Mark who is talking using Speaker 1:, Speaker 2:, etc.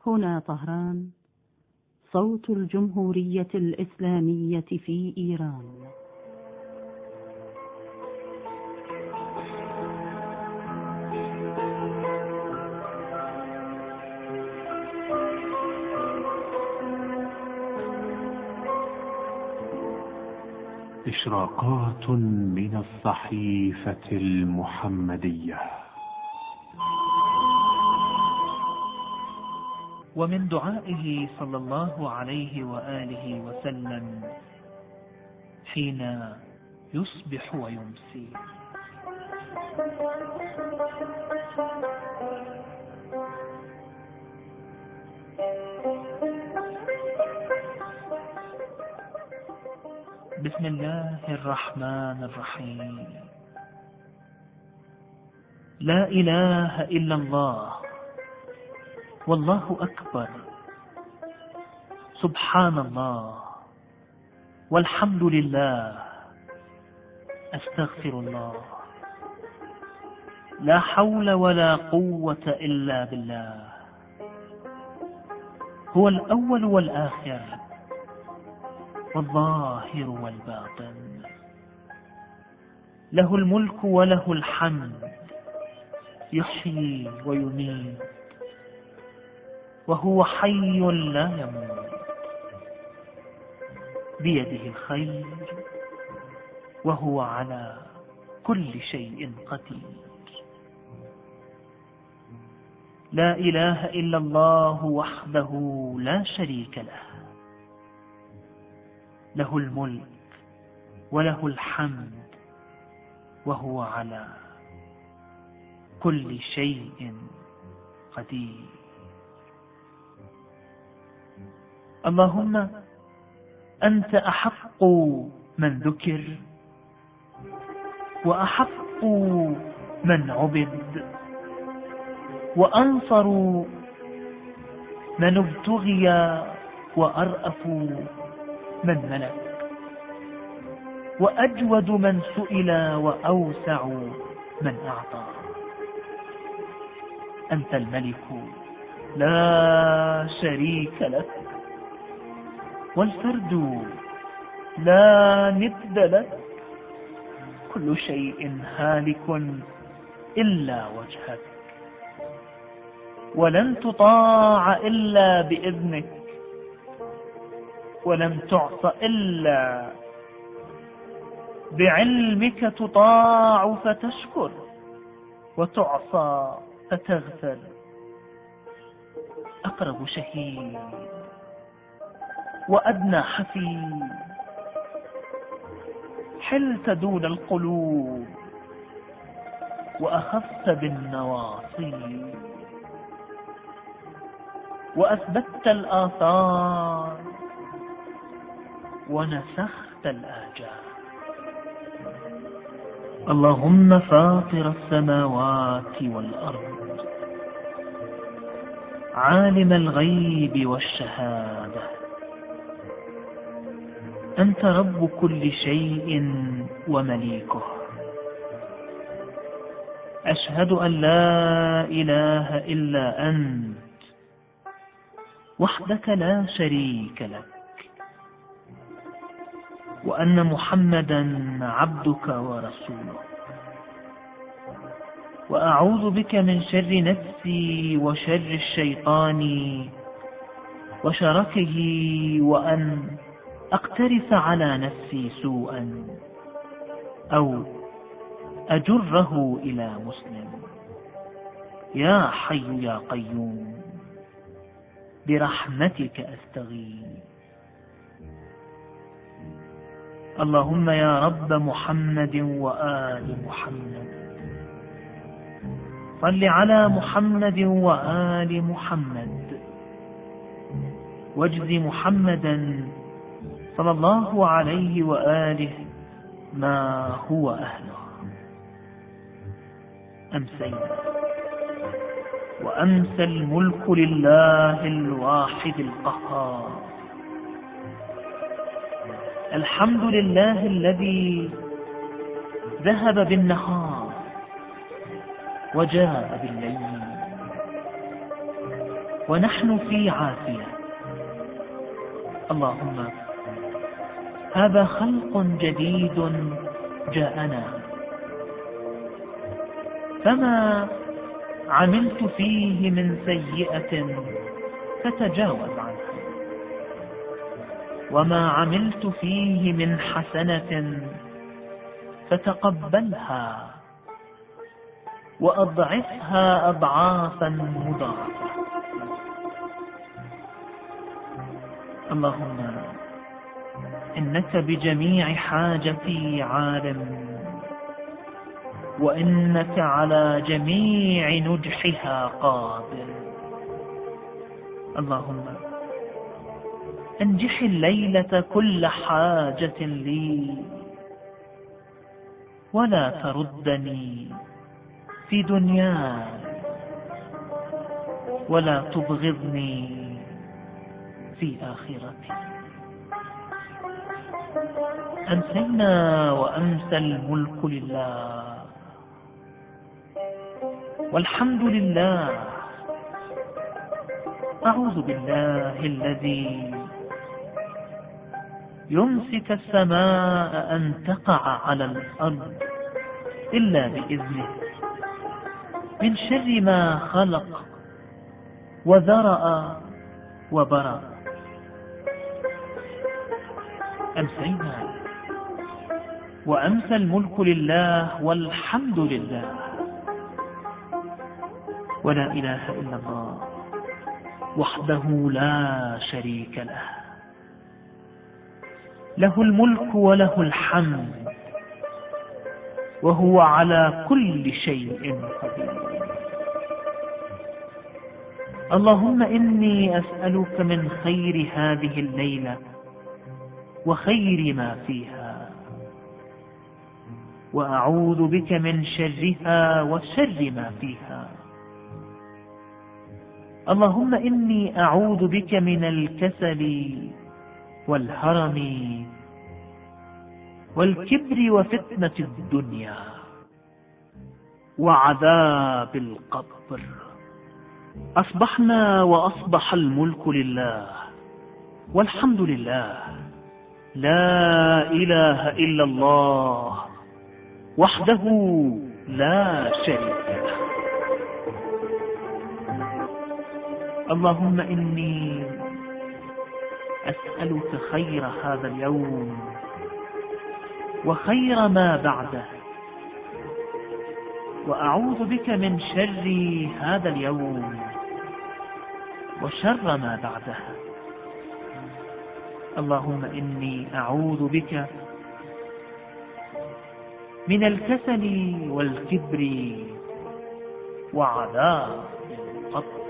Speaker 1: هنا طهران، صوت الجمهورية الإسلامية في إيران.
Speaker 2: إشراقات من الصحيفة المحمدية.
Speaker 3: ومن دعائه صلى الله عليه وآله وسلم حين يصبح ويمسي: بسم الله الرحمن الرحيم. لا إله إلا الله، والله أكبر، سبحان الله، والحمد لله، أستغفر الله، لا حول ولا قوة إلا بالله. هو الأول والآخر، والظاهر والباطن، له الملك وله الحمد، يحيي ويميت، وهو حي لا يموت، بيده الخير، وهو على كل شيء قدير. لا إله إلا الله وحده لا شريك له، له الملك وله الحمد، وهو على كل شيء قدير. اللهم أنت أحق من ذكر، وأحق من عبد، وأنصر من ابتغي، وأرأف من ملك، وأجود من سئل، وأوسع من أعطى. أنت الملك لا شريك لك، والفرد لا ند لك، كل شيء هالك إلا وجهك، ولن تطاع إلا بإذنك، ولن تعصى إلا بعلمك، تطاع فتشكر، وتعصى فتغفر. أقرب شهيد وأدنى حفيد، حلت دون القلوب، وأخذت بالنواصي، وأثبتت الآثار، ونسخت الآجال. اللهم فاطر السماوات والأرض، عالم الغيب والشهادة، أنت رب كل شيء ومليكه. أشهد أن لا إله إلا أنت وحدك لا شريك لك، وأن محمدا عبدك ورسوله. وأعوذ بك من شر نفسي وشر الشيطان وشركه، وأن أقترف على نفسي سوءا أو أجره إلى مسلم. يا حي يا قيوم، برحمتك أستغيث. اللهم يا رب محمد وآل محمد، صل على محمد وآل محمد، واجز محمدا صلى الله عليه وآله ما هو أهله. أمسينا وأمسى الملك لله الواحد القهار. الحمد لله الذي ذهب بالنهار وجاء بالليل. ونحن في عافية. اللهم هذا خلق جديد جاءنا، فما عملت فيه من سيئة فتجاوز عنها، وما عملت فيه من حسنة فتقبلها وأضعفها أضعافا مضاعفة. اللهم إنك بجميع حاجتي عالم، وإنك على جميع نجحها قادر. اللهم أنجح الليلة كل حاجة لي، ولا تردني في دنياي، ولا تبغضني في آخرتي. أمسينا وأمسى الملك لله، والحمد لله. أعوذ بالله الذي يمسك السماء أن تقع على الأرض إلا بإذنه، من شر ما خلق وذرأ وبرأ. أمسينا وأمسى الملك لله، والحمد لله، ولا إله إلا الله وحده لا شريك له، له الملك وله الحمد، وهو على كل شيء قدير. اللهم إني أسألك من خير هذه الليلة وخير ما فيها، وأعوذ بك من شرها وشر ما فيها. اللهم إني أعوذ بك من الكسل والهرم والكبر وفتنة الدنيا وعذاب القبر. أصبحنا وأصبح الملك لله، والحمد لله، لا إله إلا الله وحده لا شريك له. اللهم إني أسألك خير هذا اليوم وخير ما بعده، وأعوذ بك من شر هذا اليوم وشر ما بعده. اللهم إني أعوذ بك من الكسل والكبر وعذاب القبر.